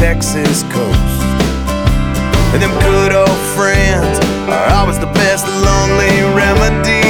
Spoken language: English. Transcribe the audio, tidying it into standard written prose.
Texas coast. And them good old friends are always the best lonely remedy.